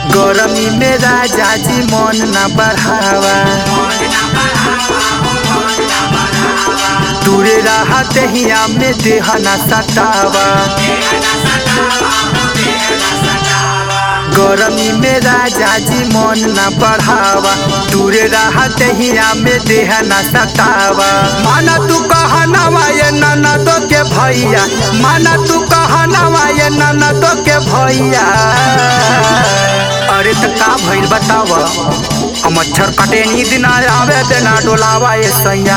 गरमी में राजा जी मन न बढ़ावा, दूरे रहते हिया में देह न सतावा। गरमी में राजा जी मन न बढ़ावा, दूरे रहते हिया में देह न सतावा। माना तू कहनावा ये ननदो के भैया, माना तू कहनावा ये ननदो के भैया। अरे त का भइल बतावा, मच्छर कटे नींद ना आवे देना डोलावा ये सैया।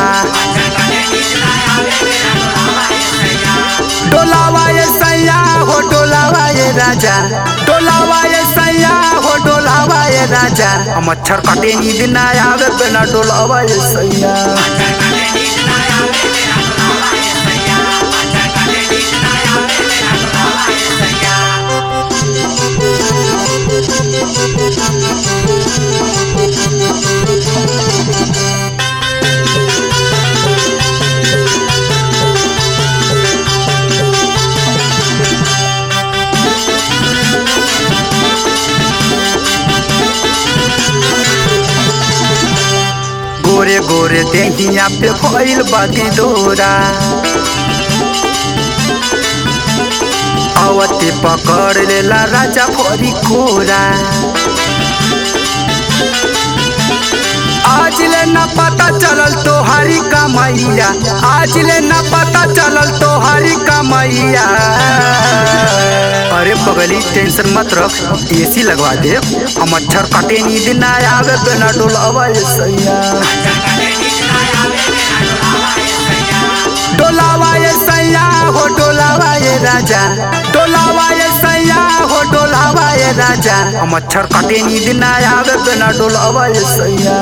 डोलावा ये सैया हो डोलावा ये राजा, डोलावा ये सैया हो डोलावा ये राजा। मच्छर कटे नींद ना आवे देना डोलावा ये सैया। गोरे गोरे देहिया पे भइल बागी डोरा, अवते पकड़ लेला राजा भरी कोरा। आज ले न पता चलल तोहारी कमैया, आज ले न पता चलल तोहारी कमैया। अरे पगली टेंशन मत रख, एसी लगवा दे। मच्छर कटे नींद ना आवे बिना डोलावा ये सैया। डोलावा ये सैया हो डोलावा ये राजा, डोलावा ये सैया हो डोलावा ये राजा। मच्छर कटे नींद ना आवे बिना डोलावा ये सैया।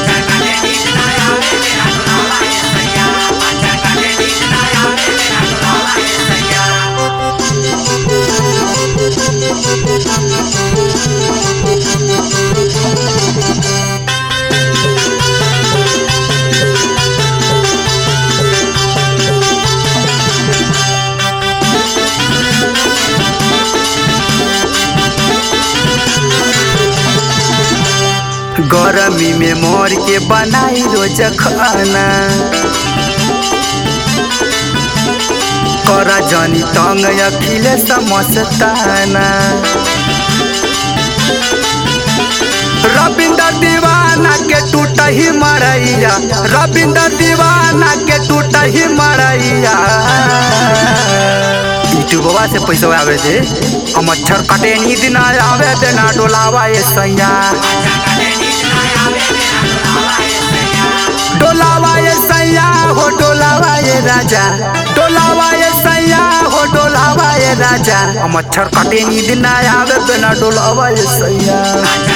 गरमी में मोर के बनाई रोज खाना, करा जानी तंग अखिले समस्ताना। रविंद्र दीवाना के टूट ही मरैया, रविंद्र दीवाना के टूट ही मरैया। यूट्यूबवा से पैसा आवे दे, मच्छर कटे नींद ना आवे देना डोलावा ये सैया। डोलावा ये सैया हो डोलावा ये राजा, डोलावा ये सैया हो डोलावा ये राजा। मच्छर कटे नींद ना आवे बिना डोलावा ये सैया।